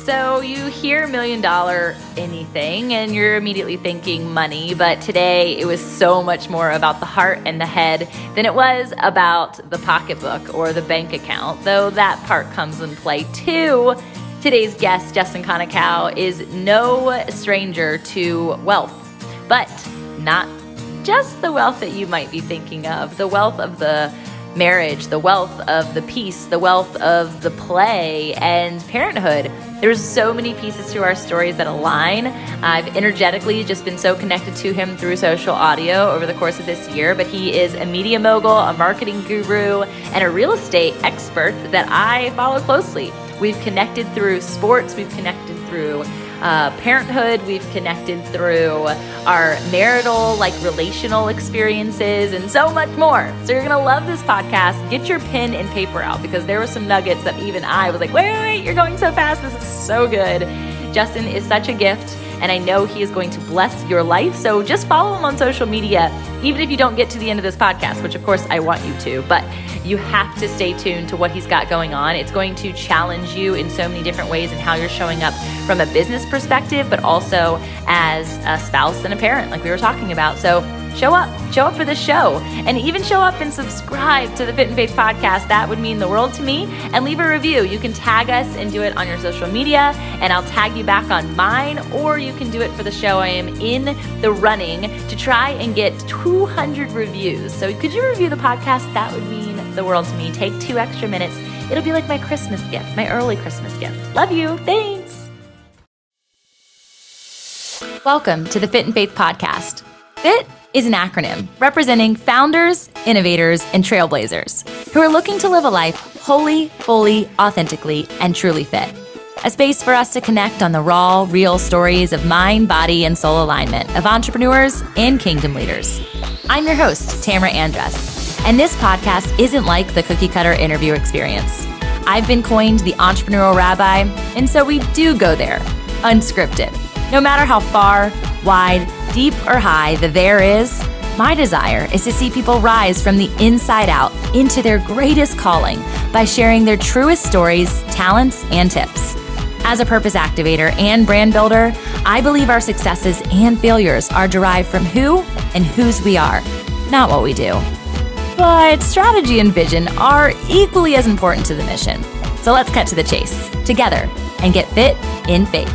So you hear $1 million anything and you're immediately thinking money, but today it was so much more about the heart and the head than it was about the pocketbook or the bank account, though that part comes in play too. Today's guest, Justin Konikow, is no stranger to wealth, but not just the wealth that you might be thinking of, the wealth of the marriage, the wealth of the peace, the wealth of the play and parenthood. There's so many pieces to our stories that align. I've energetically just been so connected to him through social audio over the course of this year, but he is a media mogul, a marketing guru, and a real estate expert that I follow closely. We've connected through sports, we've connected through parenthood, we've connected through our marital, relational experiences, and so much more. So you're gonna love this podcast. Get your pen and paper out because there were some nuggets that even I was like, wait, you're going so fast. This is so good. Justin is such a gift, and I know he is going to bless your life. So just follow him on social media, even if you don't get to the end of this podcast, which of course I want you to, but you have to stay tuned to what he's got going on. It's going to challenge you in so many different ways in how you're showing up from a business perspective, but also as a spouse and a parent, like we were talking about. So show up for this show, and even show up and subscribe to the Fit and Faith podcast. That would mean the world to me. And leave a review. You can tag us and do it on your social media, and I'll tag you back on mine, or you can do it for the show. I am in the running to try and get 200 reviews. So could you review the podcast? That would mean the world to me. Take 2 extra minutes. It'll be like my Christmas gift, my early Christmas gift. Love you. Thanks. Welcome to the Fit and Faith podcast. FIT is an acronym representing founders, innovators, and trailblazers who are looking to live a life wholly, fully, authentically, and truly fit. A space for us to connect on the raw, real stories of mind, body, and soul alignment of entrepreneurs and kingdom leaders. I'm your host, Tamara Andress, and this podcast isn't like the cookie-cutter interview experience. I've been coined the entrepreneurial rabbi, and so we do go there, unscripted. No matter how far, wide, deep or high the there is, my desire is to see people rise from the inside out into their greatest calling by sharing their truest stories, talents, and tips. As a purpose activator and brand builder, I believe our successes and failures are derived from who and whose we are, not what we do. But strategy and vision are equally as important to the mission. So let's cut to the chase together and get fit in faith.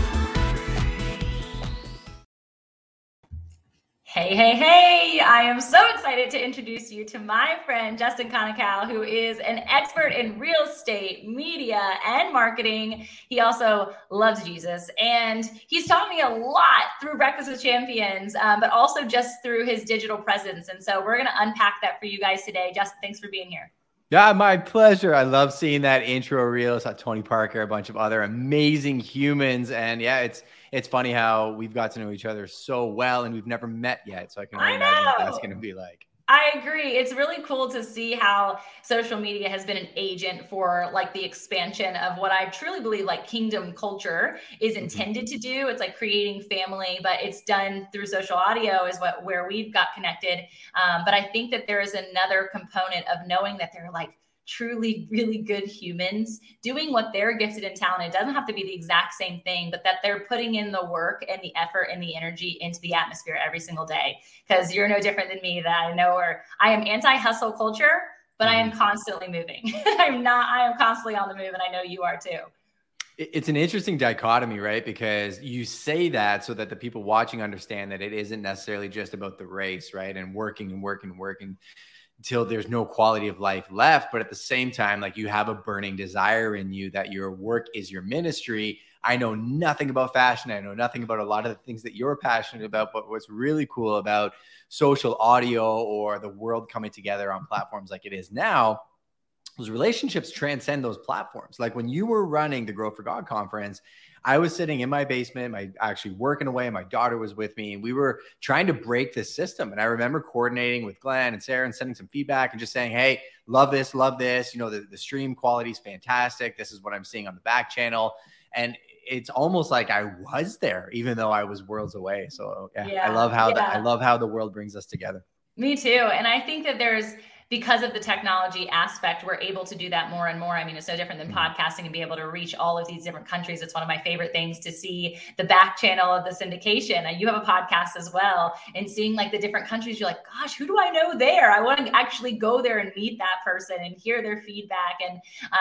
Hey, I am so excited to introduce you to my friend, Justin Konikow, who is an expert in real estate, media, and marketing. He also loves Jesus, and he's taught me a lot through Breakfast with Champions, but also just through his digital presence. And so we're going to unpack that for you guys today. Justin, thanks for being here. Yeah, my pleasure. I love seeing that intro reel. Saw Tony Parker, a bunch of other amazing humans. And yeah, it's funny how we've got to know each other so well and we've never met yet. So I can only imagine what that's going to be like. I agree. It's really cool to see how social media has been an agent for the expansion of what I truly believe kingdom culture is intended to do. It's like creating family, but it's done through social audio is where we've got connected. But I think that there is another component of knowing that they're truly really good humans doing what they're gifted and talented. It doesn't have to be the exact same thing, but that they're putting in the work and the effort and the energy into the atmosphere every single day. Because you're no different than me, that I know I am anti-hustle culture, but I am constantly moving. I am constantly on the move, and I know you are too. It's an interesting dichotomy, right? Because you say that so that the people watching understand that it isn't necessarily just about the race, right? And working until there's no quality of life left. But at the same time, you have a burning desire in you that your work is your ministry. I know nothing about fashion. I know nothing about a lot of the things that you're passionate about. But what's really cool about social audio or the world coming together on platforms like it is now, those relationships transcend those platforms. Like when you were running the Grow for God conference, I was sitting in my basement, actually working away. My daughter was with me, and we were trying to break this system. And I remember coordinating with Glenn and Sarah and sending some feedback and just saying, hey, love this. The stream quality is fantastic. This is what I'm seeing on the back channel. And it's almost like I was there, even though I was worlds away. So I love how the world brings us together. Me too. And I think that there's because of the technology aspect, we're able to do that more and more. I mean, it's no different than podcasting and be able to reach all of these different countries. It's one of my favorite things to see the back channel of the syndication. And you have a podcast as well, and seeing like the different countries, you're like, gosh, who do I know there? I want to actually go there and meet that person and hear their feedback. And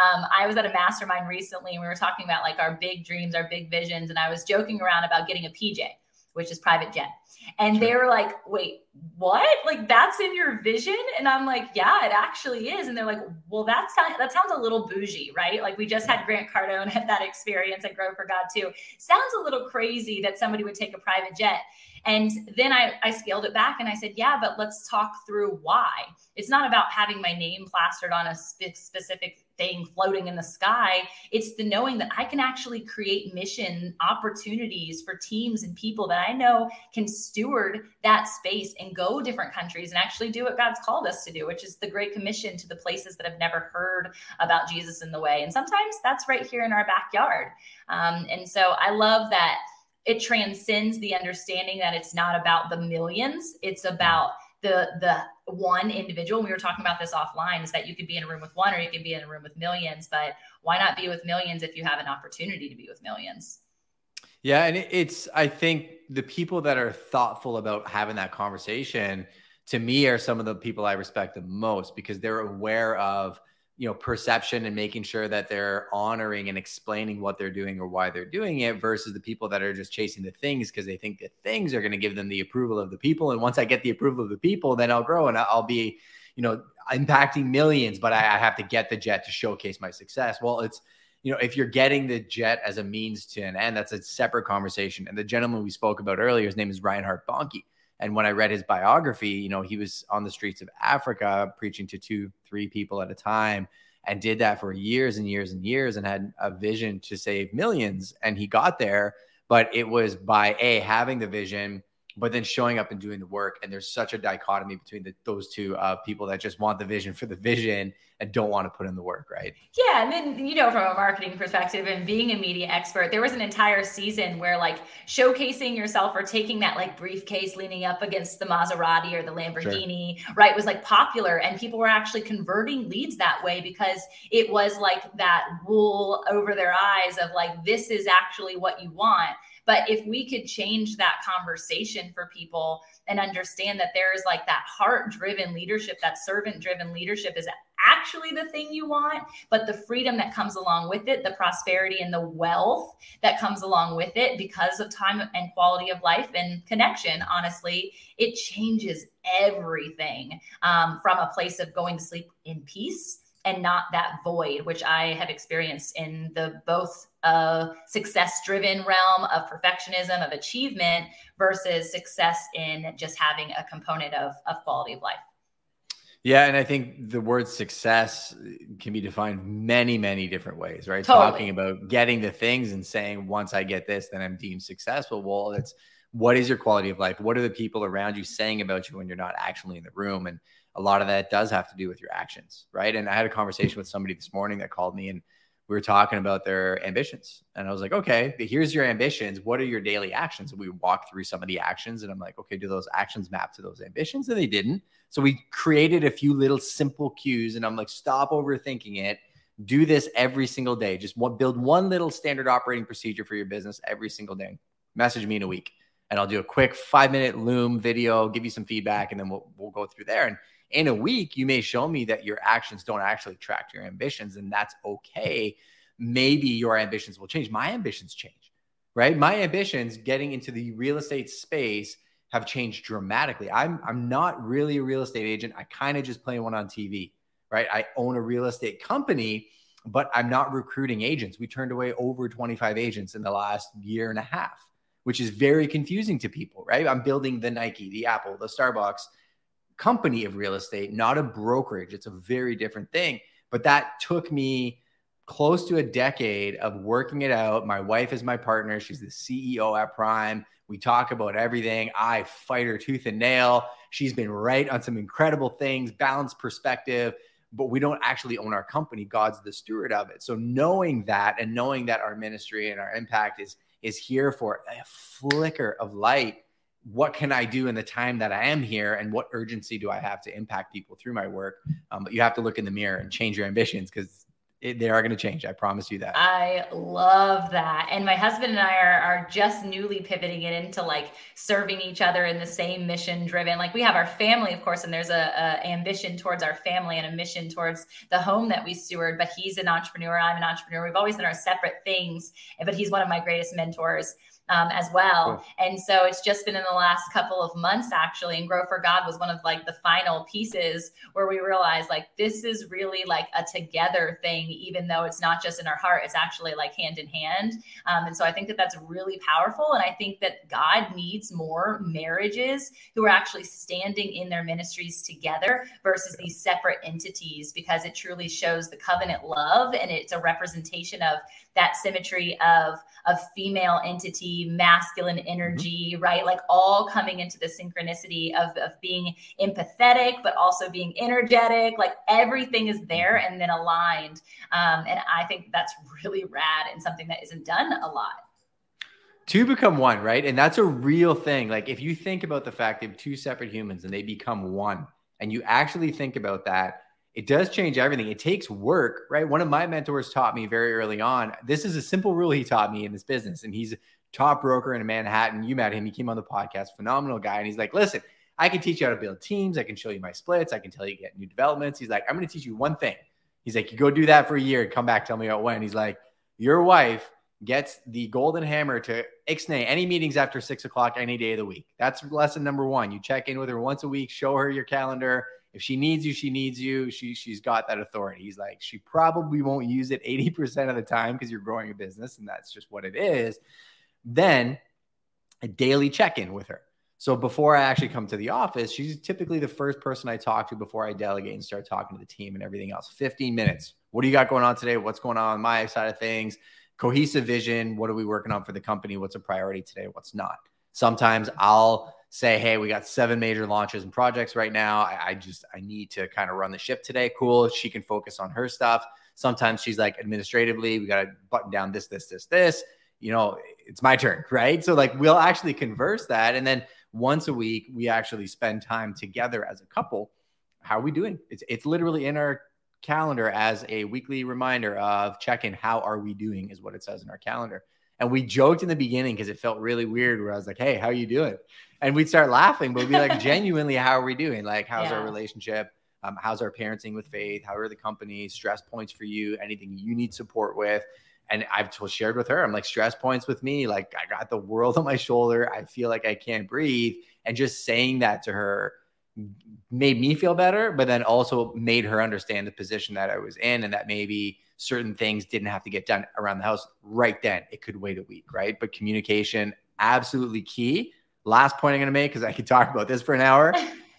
I was at a mastermind recently, and we were talking about like our big dreams, our big visions. And I was joking around about getting a PJ, which is private jet. And they were like, wait, what? Like, that's in your vision? And I'm like, yeah, it actually is. And they're like, well, that sounds a little bougie, right? Like, we just had Grant Cardone had that experience at Grow for God too. Sounds a little crazy that somebody would take a private jet. And then I scaled it back and I said, yeah, but let's talk through why. It's not about having my name plastered on a specific thing floating in the sky. It's the knowing that I can actually create mission opportunities for teams and people that I know can steward that space and go different countries and actually do what God's called us to do, which is the Great Commission to the places that have never heard about Jesus in the way. And sometimes that's right here in our backyard. And so I love that it transcends the understanding that it's not about the millions. It's about the one individual. We were talking about this offline, is that you could be in a room with one or you could be in a room with millions, but why not be with millions if you have an opportunity to be with millions? Yeah. And I think the people that are thoughtful about having that conversation, to me, are some of the people I respect the most, because they're aware of, perception and making sure that they're honoring and explaining what they're doing or why they're doing it, versus the people that are just chasing the things because they think that things are going to give them the approval of the people. And once I get the approval of the people, then I'll grow and I'll be, impacting millions, but I have to get the jet to showcase my success. Well, it's, if you're getting the jet as a means to an end, that's a separate conversation. And the gentleman we spoke about earlier, his name is Reinhard Bonnke. And when I read his biography, he was on the streets of Africa preaching to 2-3 people at a time, and did that for years and years and years, and had a vision to save millions. And he got there, but it was by having the vision, but then showing up and doing the work. And there's such a dichotomy between those two people that just want the vision for the vision and don't want to put in the work, right? Yeah. And then, from a marketing perspective and being a media expert, there was an entire season where like showcasing yourself or taking that like briefcase leaning up against the Maserati or the Lamborghini, sure, right, was like popular, and people were actually converting leads that way because it was like that wool over their eyes of like, this is actually what you want. But if we could change that conversation for people and understand that there is like that heart-driven leadership, that servant-driven leadership is actually the thing you want, but the freedom that comes along with it, the prosperity and the wealth that comes along with it because of time and quality of life and connection, honestly, it changes everything from a place of going to sleep in peace and not that void, which I have experienced in the both success-driven realm of perfectionism, of achievement, versus success in just having a component of quality of life. Yeah. And I think the word success can be defined many, many different ways, right? Totally. Talking about getting the things and saying, once I get this, then I'm deemed successful. Well, it's, what is your quality of life? What are the people around you saying about you when you're not actually in the room? And a lot of that does have to do with your actions, right? And I had a conversation with somebody this morning that called me, and we were talking about their ambitions. And I was like, okay, here's your ambitions. What are your daily actions? And we walked through some of the actions, and I'm like, okay, do those actions map to those ambitions? And they didn't. So we created a few little simple cues, and I'm like, stop overthinking it. Do this every single day. Just build one little standard operating procedure for your business every single day. Message me in a week, and I'll do a quick 5-minute Loom video, give you some feedback, and then we'll go through there. And in a week, you may show me that your actions don't actually track to your ambitions, and that's okay. Maybe your ambitions will change. My ambitions change, right? My ambitions getting into the real estate space have changed dramatically. I'm not really a real estate agent. I kind of just play one on TV, right? I own a real estate company, but I'm not recruiting agents. We turned away over 25 agents in the last year and a half, which is very confusing to people, right? I'm building the Nike, the Apple, the Starbucks company of real estate, not a brokerage. It's a very different thing. But that took me close to a decade of working it out. My wife is my partner. She's the CEO at Prime. We talk about everything. I fight her tooth and nail. She's been right on some incredible things, balanced perspective, but we don't actually own our company. God's the steward of it. So knowing that, and knowing that our ministry and our impact is here for a flicker of light, what can I do in the time that I am here, and what urgency do I have to impact people through my work? But you have to look in the mirror and change your ambitions, because they are going to change. I promise you that. I love that. And my husband and I are just newly pivoting it into like serving each other in the same mission driven. Like we have our family, of course, and there's a ambition towards our family and a mission towards the home that we steward. But he's an entrepreneur. I'm an entrepreneur. We've always done our separate things, but he's one of my greatest mentors. As well. Cool. And so it's just been in the last couple of months, actually, and Grow for God was one of like the final pieces where we realized like, this is really like a together thing, even though it's not just in our heart, it's actually like hand in hand. And so I think that that's really powerful. And I think that God needs more marriages who are actually standing in their ministries together versus these separate entities, because it truly shows the covenant love. And it's a representation of that symmetry of female entity, masculine energy, right? Like all coming into the synchronicity of being empathetic, but also being energetic, like everything is there and then aligned. And I think that's really rad and something that isn't done a lot. Two become one, right? And that's a real thing. Like if you think about the fact that two separate humans and they become one, and you actually think about that, it does change everything. It takes work, right? One of my mentors taught me very early on. This is a simple rule he taught me in this business. And he's a top broker in Manhattan. You met him. He came on the podcast, phenomenal guy. And he's like, listen, I can teach you how to build teams. I can show you my splits. I can tell you get new developments. He's like, I'm going to teach you one thing. He's like, you go do that for a year and come back, tell me about when. He's like, your wife gets the golden hammer to ixnay any meetings after 6 o'clock any day of the week. That's lesson number one. You check in with her once a week, show her your calendar. If she needs you, she needs you. She's got that authority. He's like, she probably won't use it 80% of the time because you're growing a business and that's just what it is. Then a daily check-in with her. So before I actually come to the office, she's typically the first person I talk to before I delegate and start talking to the team and everything else. 15 minutes. What do you got going on today? What's going on my side of things? Cohesive vision. What are we working on for the company? What's a priority today? What's not? Sometimes I'll say, hey, we got 7 major launches and projects right now. I need to kind of run the ship today. Cool. She can focus on her stuff. Sometimes she's like, administratively, we got to button down this. You know, it's my turn, right? So like we'll actually converse that. And then once a week, we actually spend time together as a couple. How are we doing? It's literally in our calendar as a weekly reminder of check-in. How are we doing is what it says in our calendar. And we joked in the beginning because it felt really weird where I was like, hey, how are you doing? And we'd start laughing, but we'd be like, genuinely, how are we doing? Like, how's our relationship? How's our parenting with Faith? How are the companies? Stress points for you? Anything you need support with? And I've shared with her, I'm like, stress points with me. Like, I got the world on my shoulder. I feel like I can't breathe. And just saying that to her made me feel better, but then also made her understand the position that I was in, and that maybe certain things didn't have to get done around the house right then. It could wait a week, right? But communication, absolutely key. Last point I'm going to make, because I could talk about this for an hour.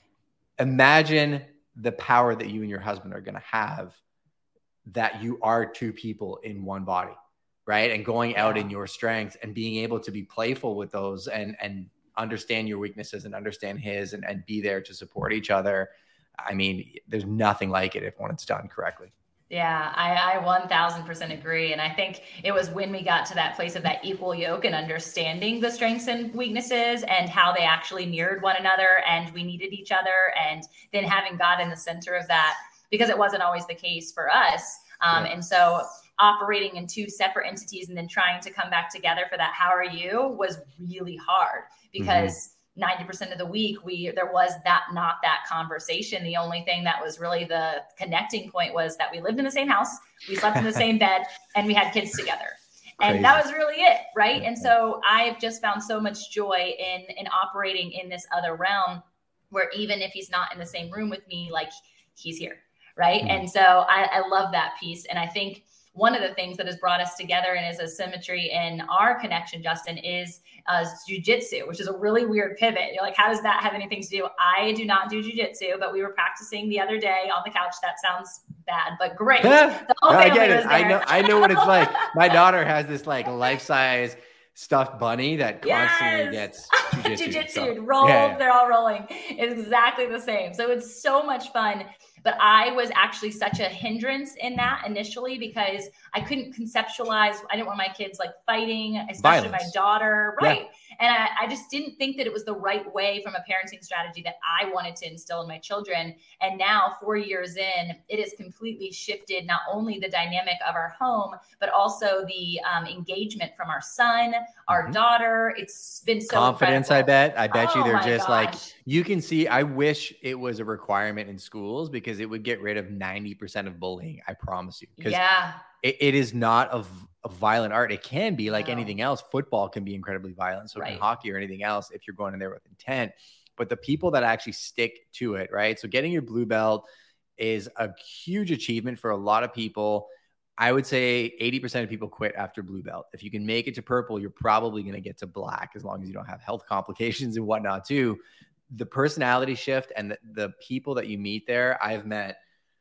Imagine the power that you and your husband are going to have, that you are two people in one body, right? And going out in your strengths and being able to be playful with those and understand your weaknesses and understand his and be there to support each other. I mean, there's nothing like it when it's done correctly. Yeah, I 1000% agree. And I think it was when we got to that place of that equal yoke and understanding the strengths and weaknesses and how they actually mirrored one another and we needed each other. And then having God in the center of that, because it wasn't always the case for us. And so operating in two separate entities and then trying to come back together for that, how are you, was really hard because 90% of the week there was not that conversation. The only thing that was really the connecting point was that we lived in the same house, we slept in the same bed, and we had kids together. And Crazy. That was really it, right? And so I've just found so much joy in operating in this other realm where even if he's not in the same room with me, like he's here, right? And so I love that piece. And I think one of the things that has brought us together and is a symmetry in our connection, Justin, is jujitsu, which is a really weird pivot. You're like, how does that have anything to do? I do not do jujitsu, but we were practicing the other day on the couch. That sounds bad, but great. I get it. I know what it's like. My daughter has this like life-size stuffed bunny that constantly gets Jiu-jitsu. So, rolled, yeah. they're all rolling. It's exactly the same. So it's so much fun. But I was actually such a hindrance in that initially because I couldn't conceptualize. I didn't want my kids like fighting, especially Violence. my daughter. Right. Yeah. And I just didn't think that it was the right way from a parenting strategy that I wanted to instill in my children. And now 4 years in, it has completely shifted not only the dynamic of our home, but also the engagement from our son, our daughter. It's been so confidence, incredible. I bet you they're just gosh. like, you can see, I wish it was a requirement in schools because it would get rid of 90% of bullying. I promise you. Because it is not a violent art. It can be like anything else. Football can be incredibly violent. So can hockey or anything else if you're going in there with intent. But the people that actually stick to it, right? So getting your blue belt is a huge achievement for a lot of people. I would say 80% of people quit after blue belt. If you can make it to purple, you're probably going to get to black as long as you don't have health complications and whatnot too. The personality shift and the people that you meet there, I've met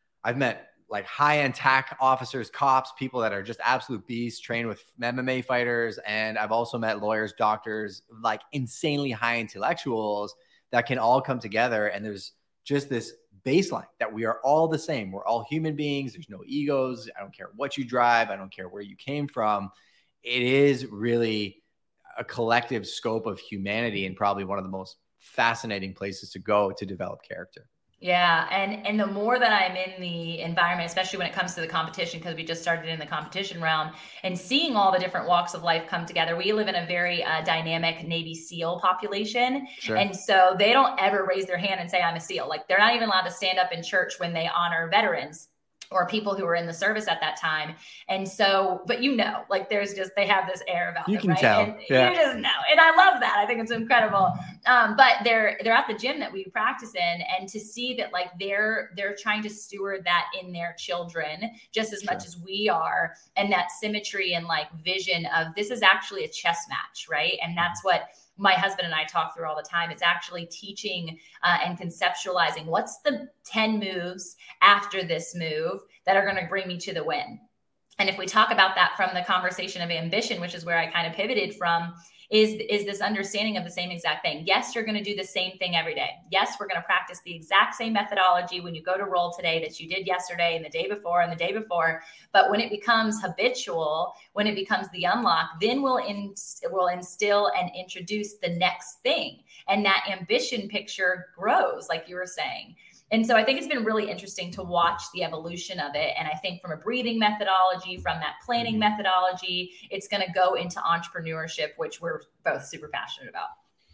like high-end TAC officers, cops, people that are just absolute beasts, trained with MMA fighters. And I've also met lawyers, doctors, like insanely high intellectuals that can all come together. And there's just this baseline that we are all the same. We're all human beings. There's no egos. I don't care what you drive. I don't care where you came from. It is really a collective scope of humanity and probably one of the most fascinating places to go to develop character. Yeah. And the more that I'm in the environment, especially when it comes to the competition, because we just started in the competition realm and seeing all the different walks of life come together. We live in a very dynamic Navy SEAL population. Sure. And so they don't ever raise their hand and say, I'm a SEAL. Like they're not even allowed to stand up in church when they honor veterans or people who were in the service at that time. And so, but like there's just, they have this air about you them, can right? tell. And you just know. And I love that. I think it's incredible. But they're at the gym that we practice in, and to see that like they're trying to steward that in their children just as much as we are. And that symmetry and like vision of this is actually a chess match, right? And that's what my husband and I talk through all the time. It's actually teaching and conceptualizing what's the 10 moves after this move that are going to bring me to the win. And if we talk about that from the conversation of ambition, which is where I kind of pivoted from, is this understanding of the same exact thing. Yes, you're going to do the same thing every day. Yes, we're going to practice the exact same methodology when you go to roll today that you did yesterday and the day before and the day before. But when it becomes habitual, when it becomes the unlock, then we'll instill and introduce the next thing. And that ambition picture grows, like you were saying. And so I think it's been really interesting to watch the evolution of it. And I think from a breathing methodology, from that planning methodology, it's going to go into entrepreneurship, which we're both super passionate about.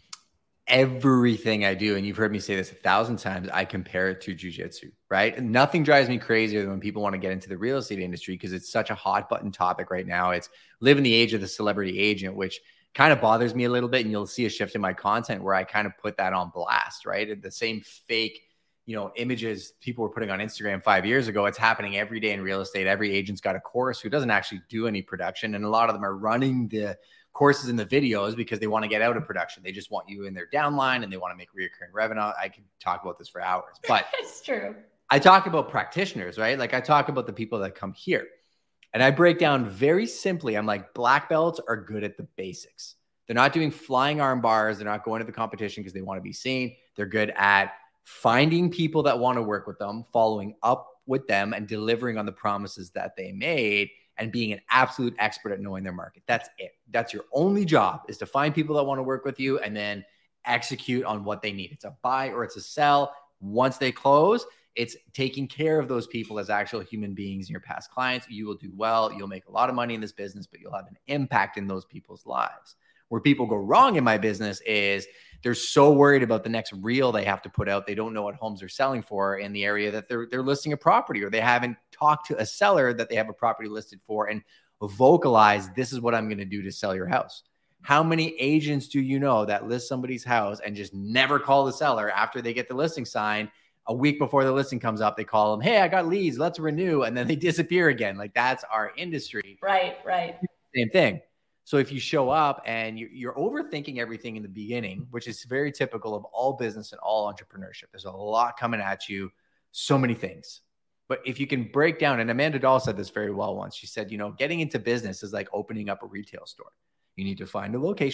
Everything I do, and you've heard me say this 1,000 times, I compare it to jiu-jitsu, right? And nothing drives me crazier than when people want to get into the real estate industry because it's such a hot button topic right now. It's live in the age of the celebrity agent, which kind of bothers me a little bit. And you'll see a shift in my content where I kind of put that on blast, right? The same fake images people were putting on Instagram 5 years ago. It's happening every day in real estate. Every agent's got a course who doesn't actually do any production. And a lot of them are running the courses and the videos because they want to get out of production. They just want you in their downline and they want to make recurring revenue. I could talk about this for hours, but it's true. I talk about practitioners, right? Like I talk about the people that come here and I break down very simply. I'm like, black belts are good at the basics. They're not doing flying arm bars. They're not going to the competition because they want to be seen. They're good at finding people that want to work with them, following up with them and delivering on the promises that they made and being an absolute expert at knowing their market. That's it. That's your only job, is to find people that want to work with you and then execute on what they need. It's a buy or it's a sell. Once they close, it's taking care of those people as actual human beings, your past clients. You will do well. You'll make a lot of money in this business, but you'll have an impact in those people's lives. Where people go wrong in my business is they're so worried about the next reel they have to put out. They don't know what homes are selling for in the area that they're listing a property, or they haven't talked to a seller that they have a property listed for and vocalize, this is what I'm going to do to sell your house. How many agents do you know that list somebody's house and just never call the seller after they get the listing signed? A week before the listing comes up, they call them, hey, I got leads, let's renew. And then they disappear again. Like, that's our industry. Right. Same thing. So if you show up and you're overthinking everything in the beginning, which is very typical of all business and all entrepreneurship, there's a lot coming at you, so many things. But if you can break down, and Amanda Dahl said this very well once, she said, getting into business is like opening up a retail store. You need to find a location,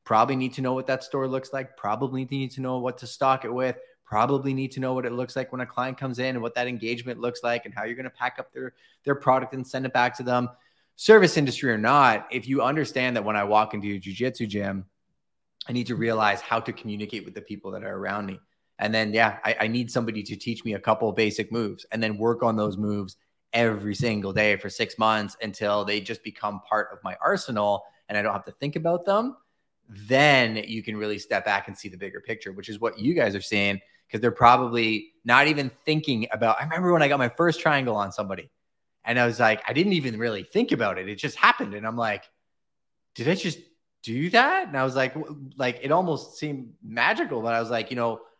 Probably need to know what that store looks like. Probably need to know what to stock it with. Probably need to know what it looks like when a client comes in and what that engagement looks like and how you're going to pack up their product and send it back to them. Service industry or not, if you understand that when I walk into a jiu-jitsu gym, I need to realize how to communicate with the people that are around me. And then, I need somebody to teach me a couple of basic moves and then work on those moves every single day for 6 months until they just become part of my arsenal and I don't have to think about them. Then you can really step back and see the bigger picture, which is what you guys are seeing, because they're probably not even thinking about. I remember when I got my first triangle on somebody and I was like, I didn't even really think about it. It just happened. And I'm like, did I just do that? And I was like it almost seemed magical, but I was like,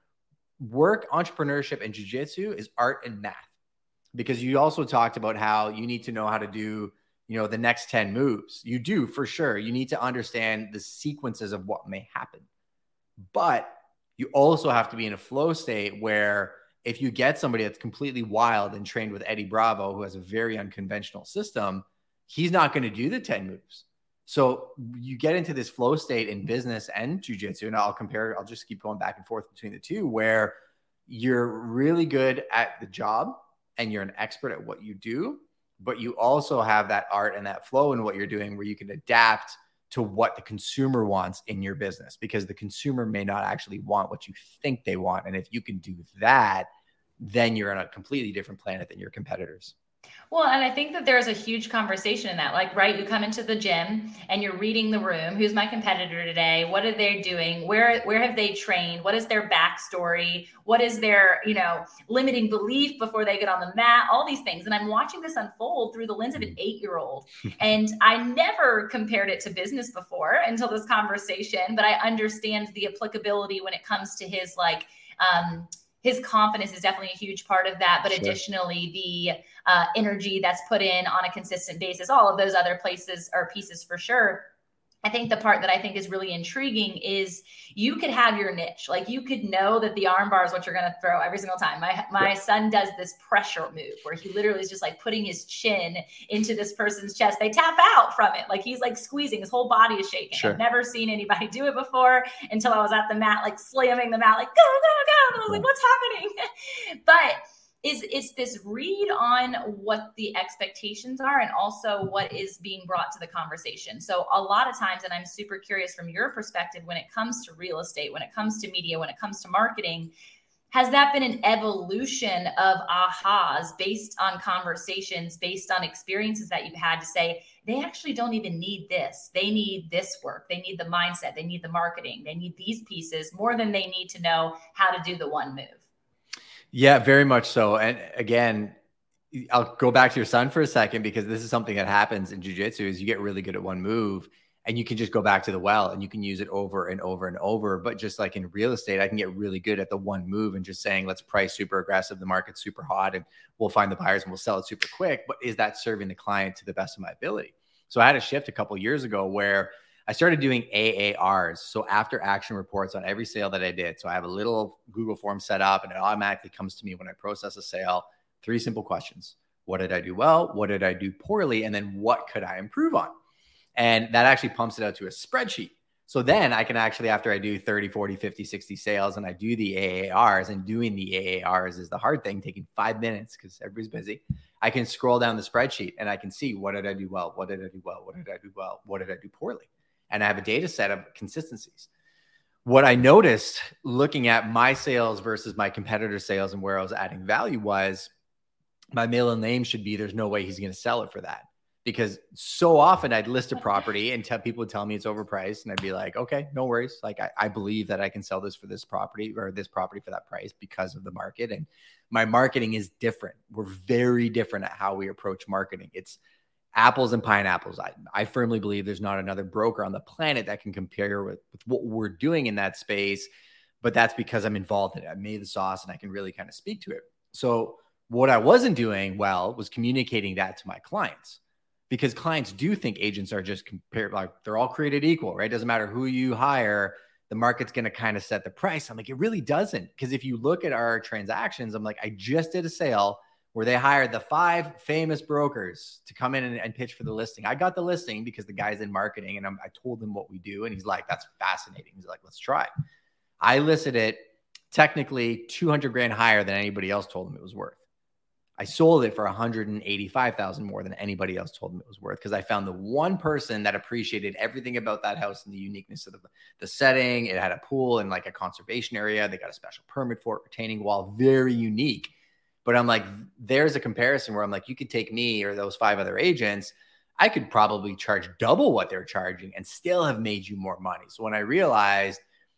work, entrepreneurship, and jiu-jitsu is art and math, because you also talked about how you need to know how to do, the next 10 moves. You do, for sure. You need to understand the sequences of what may happen, but you also have to be in a flow state where if you get somebody that's completely wild and trained with Eddie Bravo, who has a very unconventional system, he's not going to do the 10 moves. So you get into this flow state in business and jiu-jitsu, and I'll just keep going back and forth between the two, where you're really good at the job and you're an expert at what you do, but you also have that art and that flow in what you're doing where you can adapt to what the consumer wants in your business, because the consumer may not actually want what you think they want. And if you can do that, then you're on a completely different planet than your competitors. Well, and I think that there's a huge conversation in that, right, you come into the gym and you're reading the room. Who's my competitor today? What are they doing? Where have they trained? What is their backstory? What is their, limiting belief before they get on the mat? All these things. And I'm watching this unfold through the lens of an 8-year-old. And I never compared it to business before until this conversation, but I understand the applicability when it comes to his confidence is definitely a huge part of that. But additionally, the energy that's put in on a consistent basis, all of those other places or pieces for sure. I think the part that I think is really intriguing is you could have your niche. Like you could know that the arm bar is what you're going to throw every single time. My son does this pressure move where he literally is just like putting his chin into this person's chest. They tap out from it. Like he's like squeezing, his whole body is shaking. Sure. I've never seen anybody do it before until I was at the mat, like slamming the mat, like go, go, go. And I was like, what's happening? But is this read on what the expectations are and also what is being brought to the conversation. So a lot of times, and I'm super curious from your perspective, when it comes to real estate, when it comes to media, when it comes to marketing, has that been an evolution of ahas based on conversations, based on experiences that you've had to say, they actually don't even need this. They need this work. They need the mindset. They need the marketing. They need these pieces more than they need to know how to do the one move. Yeah, very much so. And again, I'll go back to your son for a second, because this is something that happens in jiu-jitsu is you get really good at one move and you can just go back to the well and you can use it over and over and over. But just like in real estate, I can get really good at the one move and just saying, let's price super aggressive. The market's super hot and we'll find the buyers and we'll sell it super quick. But is that serving the client to the best of my ability? So I had a shift a couple of years ago where I started doing AARs. So after action reports on every sale that I did. So I have a little Google form set up and it automatically comes to me when I process a sale. 3 simple questions. What did I do well? What did I do poorly? And then what could I improve on? And that actually pumps it out to a spreadsheet. So then I can actually, after I do 30, 40, 50, 60 sales and I do the AARs, and doing the AARs is the hard thing, taking 5 minutes because everybody's busy. I can scroll down the spreadsheet and I can see, what did I do well? What did I do well? What did I do well? What did I do poorly? And I have a data set of consistencies. What I noticed looking at my sales versus my competitor sales and where I was adding value was my middle name should be, there's no way he's going to sell it for that. Because so often I'd list a property and people would tell me it's overpriced. And I'd be like, okay, no worries. Like I believe that I can sell this for this property or this property for that price because of the market. And my marketing is different. We're very different at how we approach marketing. It's apples and pineapples. I firmly believe there's not another broker on the planet that can compare with what we're doing in that space. But that's because I'm involved in it. I made the sauce and I can really kind of speak to it. So what I wasn't doing well was communicating that to my clients, because clients do think agents are just compared, like they're all created equal, right? Doesn't matter who you hire, the market's going to kind of set the price. I'm like, it really doesn't. Because if you look at our transactions, I'm like, I just did a sale where they hired the 5 famous brokers to come in and pitch for the listing. I got the listing because the guy's in marketing, and I told him what we do. And he's like, that's fascinating. He's like, let's try. I listed it technically 200 grand higher than anybody else told him it was worth. I sold it for 185,000 more than anybody else told me it was worth, because I found the one person that appreciated everything about that house and the uniqueness of the setting. It had a pool and like a conservation area. They got a special permit for it, retaining wall, very unique. But I'm like, there's a comparison where I'm like, you could take me or those 5 other agents. I could probably charge double what they're charging and still have made you more money. So when I realized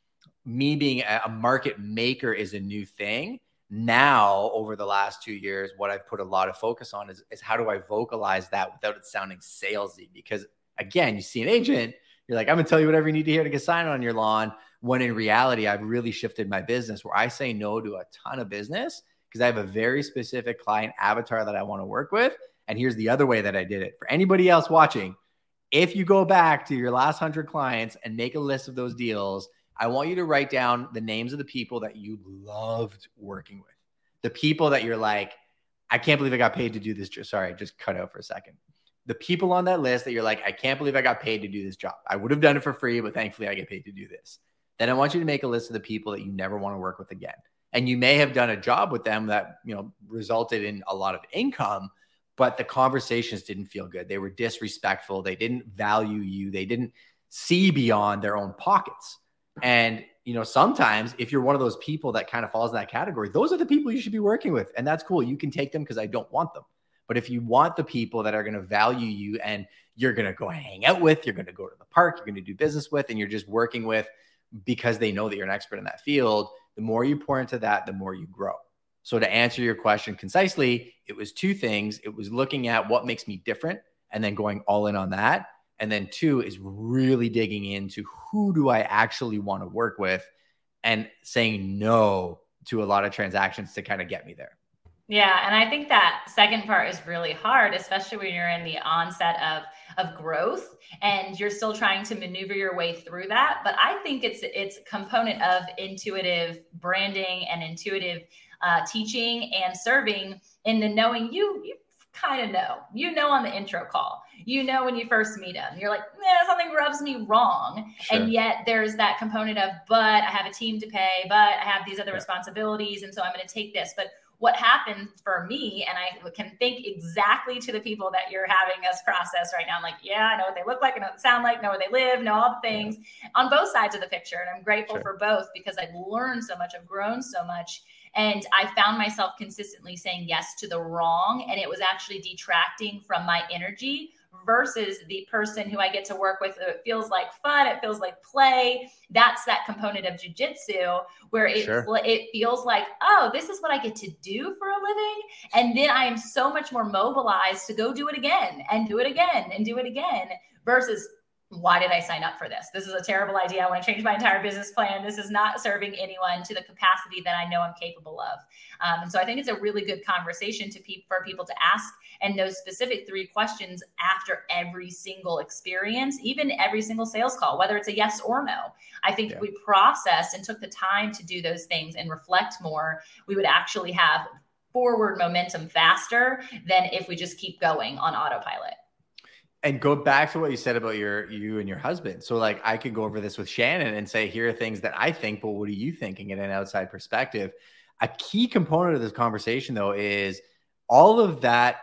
me being a market maker is a new thing, now, over the last 2 years, what I've put a lot of focus on is how do I vocalize that without it sounding salesy? Because again, you see an agent, you're like, I'm going to tell you whatever you need to hear to get signed on your lawn. When in reality, I've really shifted my business where I say no to a ton of business because I have a very specific client avatar that I want to work with. And here's the other way that I did it. For anybody else watching, if you go back to your last 100 clients and make a list of those deals, I want you to write down the names of the people that you loved working with. The people that you're like, I can't believe I got paid to do this. Sorry, I just cut out for a second. The people on that list that you're like, I can't believe I got paid to do this job. I would have done it for free, but thankfully I get paid to do this. Then I want you to make a list of the people that you never want to work with again. And you may have done a job with them that, resulted in a lot of income, but the conversations didn't feel good. They were disrespectful. They didn't value you. They didn't see beyond their own pockets. And, sometimes if you're one of those people that kind of falls in that category, those are the people you should be working with. And that's cool. You can take them because I don't want them. But if you want the people that are going to value you and you're going to go hang out with, you're going to go to the park, you're going to do business with, and you're just working with because they know that you're an expert in that field, the more you pour into that, the more you grow. So to answer your question concisely, it was 2 things. It was looking at what makes me different and then going all in on that. And then 2 is really digging into who do I actually want to work with and saying no to a lot of transactions to kind of get me there. Yeah. And I think that second part is really hard, especially when you're in the onset of growth and you're still trying to maneuver your way through that. But I think it's a component of intuitive branding and intuitive teaching and serving in the knowing you kind of know on the intro call, when you first meet them, you're like, something rubs me wrong. Sure. And yet there's that component of, but I have a team to pay, but I have these other responsibilities. And so I'm going to take this. But what happened for me, and I can think exactly to the people that you're having us process right now. I'm like, I know what they look like, I know what they sound like, know where they live, know all the things on both sides of the picture. And I'm grateful for both because I've learned so much, I've grown so much. And I found myself consistently saying yes to the wrong. And it was actually detracting from my energy versus the person who I get to work with. It feels like fun. It feels like play. That's that component of jiu-jitsu where it feels like, oh, this is what I get to do for a living. And then I am so much more mobilized to go do it again and do it again and do it again versus, why did I sign up for this? This is a terrible idea. I want to change my entire business plan. This is not serving anyone to the capacity that I know I'm capable of. And so I think it's a really good conversation for people to ask, and those specific 3 questions after every single experience, even every single sales call, whether it's a yes or no. I think if we processed and took the time to do those things and reflect more, we would actually have forward momentum faster than if we just keep going on autopilot. And go back to what you said about you and your husband. So like I could go over this with Shannon and say, here are things that I think, but what are you thinking in an outside perspective? A key component of this conversation though, is all of that,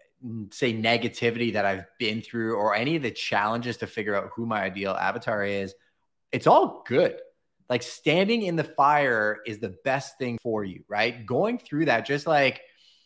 say negativity that I've been through or any of the challenges to figure out who my ideal avatar is. It's all good. Like standing in the fire is the best thing for you, right? Going through that, just like,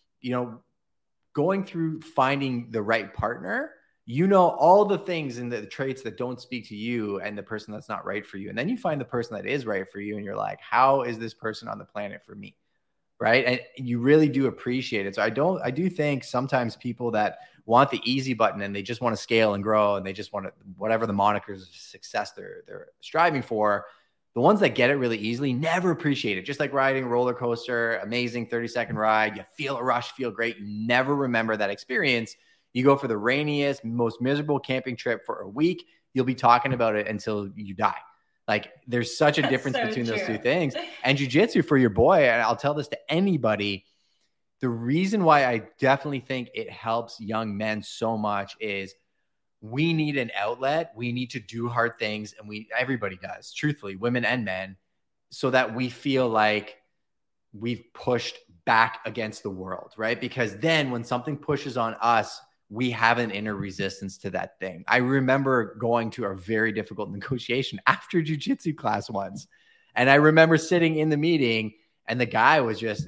going through finding the right partner, all the things and the traits that don't speak to you and the person that's not right for you. And then you find the person that is right for you. And you're like, how is this person on the planet for me? Right. And you really do appreciate it. So I do think sometimes people that want the easy button and they just want to scale and grow and they just want to, whatever the monikers of success they're striving for, the ones that get it really easily never appreciate it. Just like riding a roller coaster, amazing 30-second ride. You feel a rush, feel great. You never remember that experience. You go for the rainiest, most miserable camping trip for a week. You'll be talking about it until you die. Like there's such a difference between those 2 things. And jiu-jitsu for your boy, and I'll tell this to anybody, The reason why I definitely think it helps young men so much is we need an outlet. We need to do hard things, and everybody does, truthfully, women and men, so that we feel like we've pushed back against the world, right? Because then when something pushes on us, we have an inner resistance to that thing. I remember going to a very difficult negotiation after jiu-jitsu class once. And I remember sitting in the meeting, and the guy was just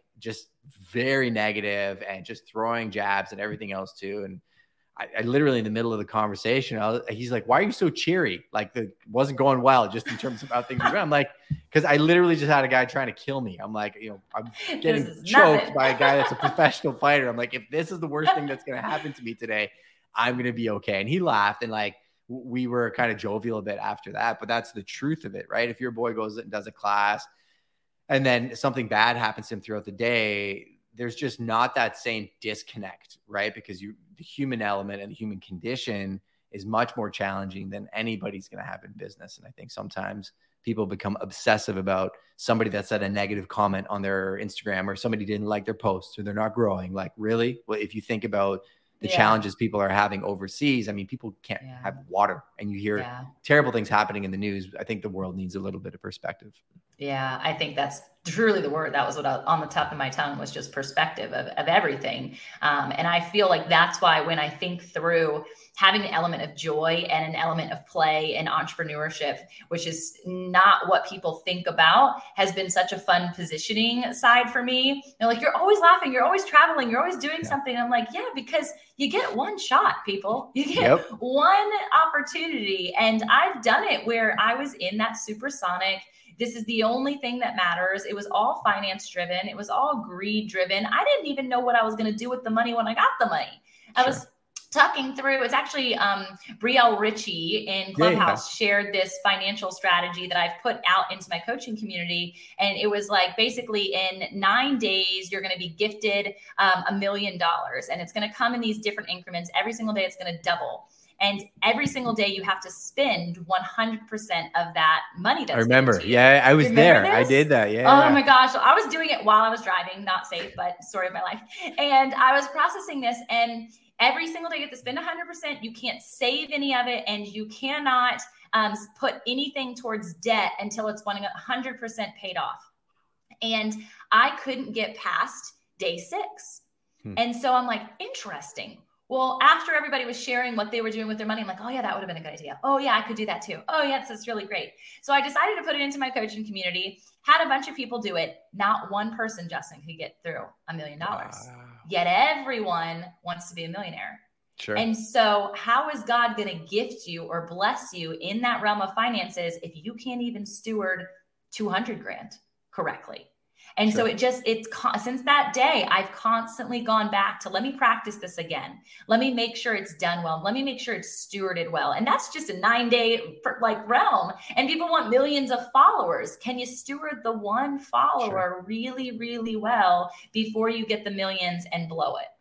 very negative and just throwing jabs and everything else too. And I literally, in the middle of the conversation, he's like, "Why are you so cheery?" Like, it wasn't going well just in terms of how things were going. I'm like, because I literally just had a guy trying to kill me. I'm like, I'm getting choked by a guy that's a professional fighter. I'm like, if this is the worst thing that's going to happen to me today, I'm going to be okay. And he laughed, and like, we were kind of jovial a bit after that, but that's the truth of it, right? If your boy goes and does a class and then something bad happens to him throughout the day, there's just not that same disconnect, right? Because the human element and the human condition is much more challenging than anybody's going to have in business. And I think sometimes people become obsessive about somebody that said a negative comment on their Instagram, or somebody didn't like their post, or they're not growing. Like, really? Well, if you think about the challenges people are having overseas, I mean, people can't have water, and you hear terrible things happening in the news. I think the world needs a little bit of perspective. Yeah, I think that's truly the word. That was what on the top of my tongue was, just perspective of everything. And I feel like that's why when I think through having an element of joy and an element of play and entrepreneurship, which is not what people think about, has been such a fun positioning side for me. They're like, "You're always laughing, you're always traveling, you're always doing something." I'm like, yeah, because you get one shot, people. You get one opportunity. And I've done it where I was in that supersonic, this is the only thing that matters. It was all finance driven. It was all greed driven. I didn't even know what I was going to do with the money when I got the money. I was talking through, it's actually Brielle Ritchie in Clubhouse shared this financial strategy that I've put out into my coaching community. And it was like, basically in 9 days, you're going to be gifted $1 million. And it's going to come in these different increments. Every single day, it's going to double. And every single day you have to spend 100% of that money. That's I remember. Yeah, I was there. This? I did that. Yeah. Oh my gosh. So I was doing it while I was driving, not safe, but story of my life. And I was processing this, and every single day you have to spend 100%. You can't save any of it, and you cannot put anything towards debt until it's 100% paid off. And I couldn't get past day 6. And so I'm like, interesting. Well, after everybody was sharing what they were doing with their money, I'm like, oh yeah, that would have been a good idea. Oh yeah, I could do that too. Oh yeah, that's really great. So I decided to put it into my coaching community, had a bunch of people do it. Not one person, Justin, could get through $1 million. Wow. Yet everyone wants to be a millionaire. Sure. And so how is God going to gift you or bless you in that realm of finances if you can't even steward 200 grand correctly? And so since that day, I've constantly gone back to, let me practice this again. Let me make sure it's done well. Let me make sure it's stewarded well. And that's just a 9-day realm. And people want millions of followers. Can you steward the one follower really, really well before you get the millions and blow it?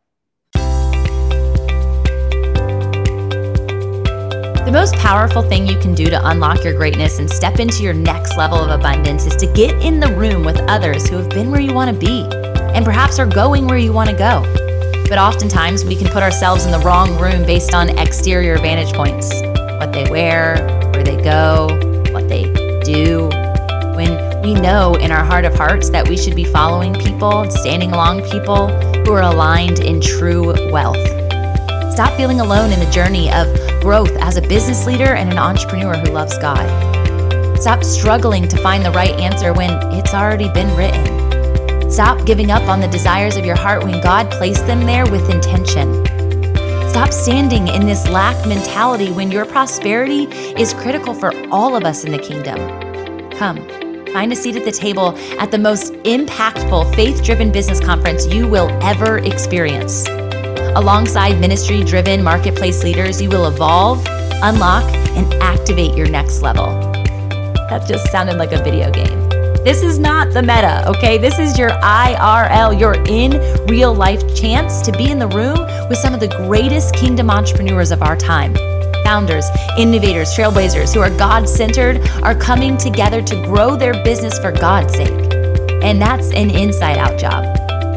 The most powerful thing you can do to unlock your greatness and step into your next level of abundance is to get in the room with others who have been where you want to be and perhaps are going where you want to go. But oftentimes we can put ourselves in the wrong room based on exterior vantage points, what they wear, where they go, what they do, when we know in our heart of hearts that we should be following people, standing along people who are aligned in true wealth. Stop feeling alone in the journey of growth as a business leader and an entrepreneur who loves God. Stop struggling to find the right answer when it's already been written. Stop giving up on the desires of your heart when God placed them there with intention. Stop standing in this lack mentality when your prosperity is critical for all of us in the kingdom. Come, find a seat at the table at the most impactful, faith-driven business conference you will ever experience. Alongside ministry-driven marketplace leaders, you will evolve, unlock, and activate your next level. That just sounded like a video game. This is not the meta, okay? This is your IRL, your in real life chance to be in the room with some of the greatest kingdom entrepreneurs of our time. Founders, innovators, trailblazers who are God-centered are coming together to grow their business for God's sake. And that's an inside-out job.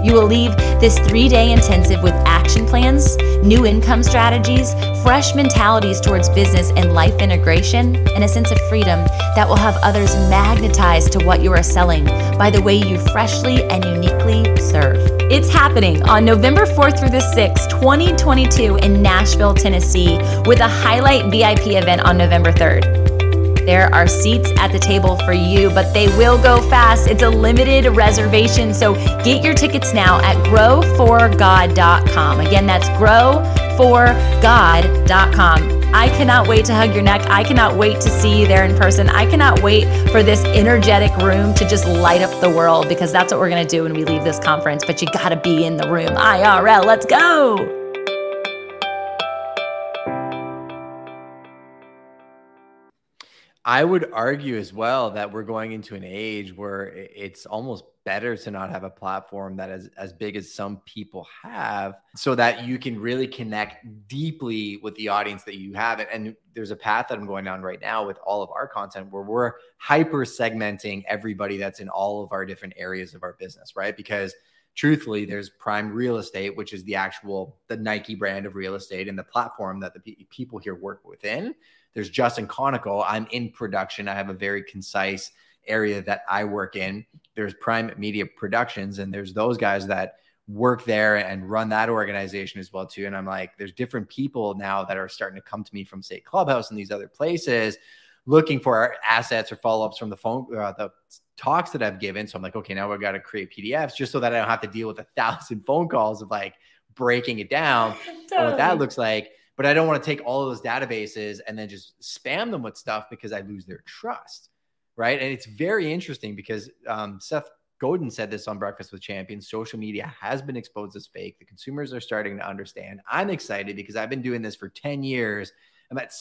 You will leave this 3-day intensive with action plans, new income strategies, fresh mentalities towards business and life integration, and a sense of freedom that will have others magnetized to what you are selling by the way you freshly and uniquely serve. It's happening on November 4th through the 6th, 2022 in Nashville, Tennessee, with a highlight VIP event on November 3rd. There are seats at the table for you, but they will go fast. It's a limited reservation, so get your tickets now at growforgod.com. Again, that's growforgod.com. I cannot wait to hug your neck. I cannot wait to see you there in person. I cannot wait for this energetic room to just light up the world, because that's what we're going to do when we leave this conference. But you got to be in the room. IRL, let's go. I would argue as well that we're going into an age where it's almost better to not have a platform that is as big as some people have, so that you can really connect deeply with the audience that you have. And there's a path that I'm going down right now with all of our content where we're hyper segmenting everybody that's in all of our different areas of our business, right? Because truthfully, there's Prime Real Estate, which is the Nike brand of real estate and the platform that the people here work within. There's Justin Conical. I'm in production. I have a very concise area that I work in. There's Prime Media Productions, and there's those guys that work there and run that organization as well too. And I'm like, there's different people now that are starting to come to me from, say, Clubhouse and these other places, looking for our assets or follow-ups from the talks that I've given. So I'm like, okay, now we've got to create PDFs just so that I don't have to deal with 1,000 phone calls of like breaking it down and what that looks like. But I don't want to take all of those databases and then just spam them with stuff because I lose their trust, right? And it's very interesting because Seth Godin said this on Breakfast with Champions. Social media has been exposed as fake. The consumers are starting to understand. I'm excited because I've been doing this for 10 years. I'm at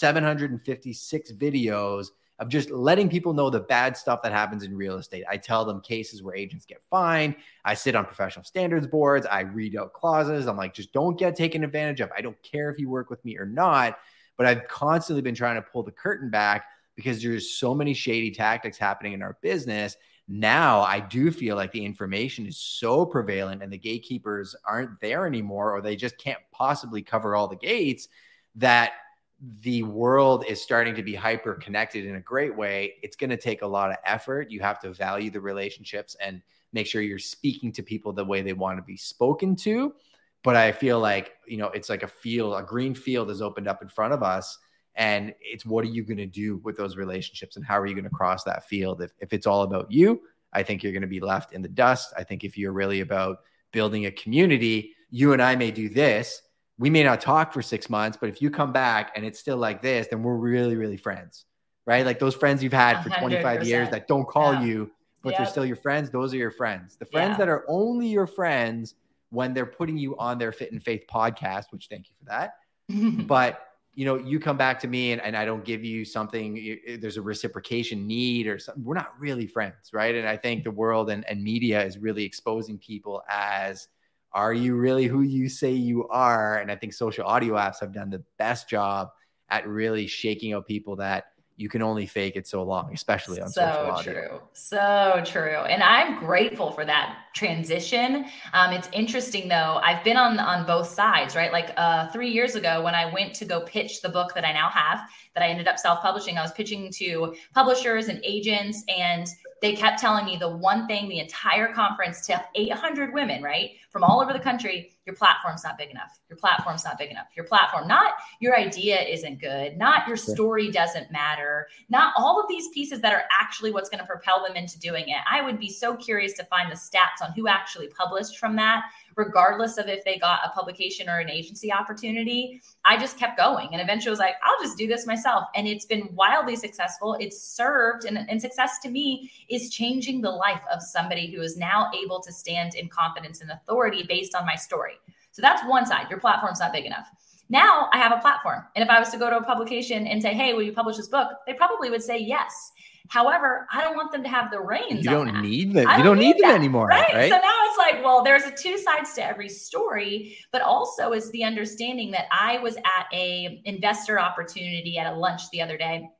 756 videos of just letting people know the bad stuff that happens in real estate. I tell them cases where agents get fined. I sit on professional standards boards. I read out clauses. I'm like, just don't get taken advantage of. I don't care if you work with me or not, but I've constantly been trying to pull the curtain back because there's so many shady tactics happening in our business. Now I do feel like the information is so prevalent and the gatekeepers aren't there anymore, or they just can't possibly cover all the gates, that the world is starting to be hyper connected in a great way. It's going to take a lot of effort. You have to value the relationships and make sure you're speaking to people the way they want to be spoken to. But I feel like, it's like a green field has opened up in front of us. And it's, what are you going to do with those relationships and how are you going to cross that field? If it's all about you, I think you're going to be left in the dust. I think if you're really about building a community, you and I may do this. We may not talk for 6 months, but if you come back and it's still like this, then we're really, really friends, right? Like those friends you've had for 25 years that don't call you, but they're still your friends. Those are your friends. The friends that are only your friends when they're putting you on their Fit and Faith podcast, which thank you for that. But you come back to me and I don't give you something, there's a reciprocation need or something. We're not really friends, right? And I think the world and media is really exposing people as, are you really who you say you are? And I think social audio apps have done the best job at really shaking out people that you can only fake it so long, especially on social audio. So true. And I'm grateful for that transition. It's interesting though. I've been on both sides, right? Like 3 years ago when I went to go pitch the book that I now have, that I ended up self-publishing, I was pitching to publishers and agents, and they kept telling me the one thing the entire conference to 800 women, right? From all over the country, your platform's not big enough. Your platform's not big enough. Your platform, not your idea isn't good, not your story doesn't matter, not all of these pieces that are actually what's going to propel them into doing it. I would be so curious to find the stats on who actually published from that, regardless of if they got a publication or an agency opportunity. I just kept going. And eventually I was like, I'll just do this myself. And it's been wildly successful. It's served, and success to me is changing the life of somebody who is now able to stand in confidence and authority based on my story. So that's one side. Your platform's not big enough. Now I have a platform. And if I was to go to a publication and say, hey, will you publish this book? They probably would say yes. However, I don't want them to have the reins. You don't need them. You don't need them anymore. Right? So now it's like, well, there's two sides to every story, but also it's the understanding that I was at a investor opportunity at a lunch the other day.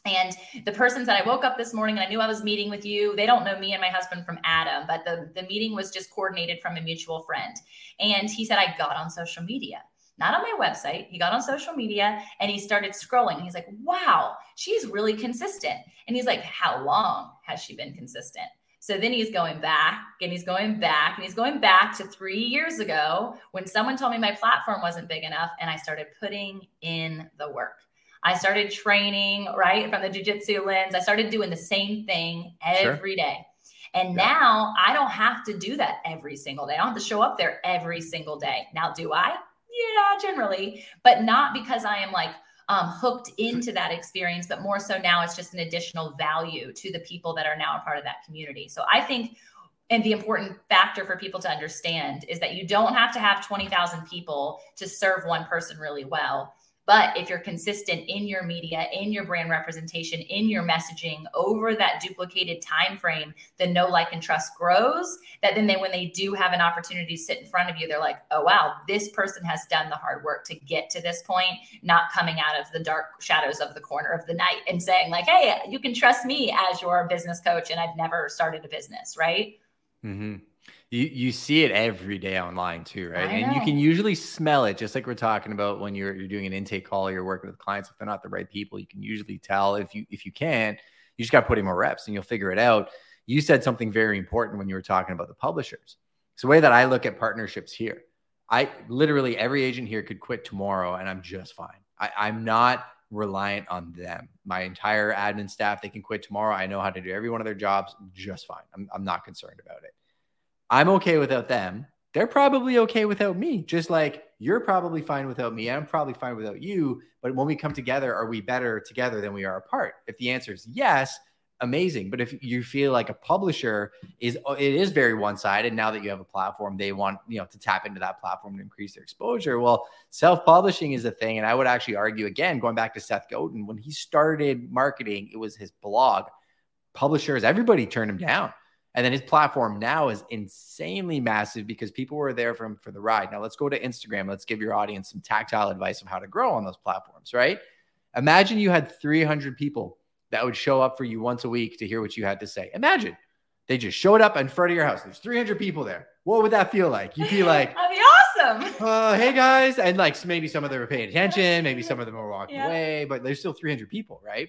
And the persons that I woke up this morning and I knew I was meeting with you, they don't know me and my husband from Adam, but the meeting was just coordinated from a mutual friend. And he said, I got on social media, not on my website. He got on social media and he started scrolling. He's like, wow, she's really consistent. And he's like, how long has she been consistent? So then he's going back and he's going back and he's going back to 3 years ago when someone told me my platform wasn't big enough and I started putting in the work. I started training, right, from the jiu-jitsu lens. I started doing the same thing every day. And now I don't have to do that every single day. I don't have to show up there every single day. Now, do I? Yeah, generally, but not because I am like hooked into that experience, but more so now it's just an additional value to the people that are now a part of that community. So I think, and the important factor for people to understand is that you don't have to have 20,000 people to serve one person really well. But if you're consistent in your media, in your brand representation, in your messaging over that duplicated time frame, the know, like, and trust grows. That then when they do have an opportunity to sit in front of you, they're like, oh, wow, this person has done the hard work to get to this point, not coming out of the dark shadows of the corner of the night and saying like, hey, you can trust me as your business coach and I've never started a business, right? Mm-hmm. You see it every day online too, right? And you can usually smell it, just like we're talking about when you're doing an intake call, or you're working with clients. If they're not the right people, you can usually tell. If you can't, you just got to put in more reps and you'll figure it out. You said something very important when you were talking about the publishers. It's the way that I look at partnerships here. I literally, every agent here could quit tomorrow and I'm just fine. I'm not reliant on them. My entire admin staff, they can quit tomorrow. I know how to do every one of their jobs just fine. I'm not concerned about it. I'm okay without them. They're probably okay without me. Just like you're probably fine without me. I'm probably fine without you. But when we come together, are we better together than we are apart? If the answer is yes, amazing. But if you feel like a publisher it is very one-sided, now that you have a platform, they want, to tap into that platform and increase their exposure. Well, self-publishing is a thing. And I would actually argue, again, going back to Seth Godin, when he started marketing, it was his blog. Publishers, everybody turned him down. And then his platform now is insanely massive because people were there for the ride. Now let's go to Instagram. Let's give your audience some tactile advice of how to grow on those platforms, right? Imagine you had 300 people that would show up for you once a week to hear what you had to say. Imagine they just showed up in front of your house. There's 300 people there. What would that feel like? You'd be like, that'd be awesome. Hey guys. And like maybe some of them are paying attention. Maybe some of them are walking away, but there's still 300 people, right?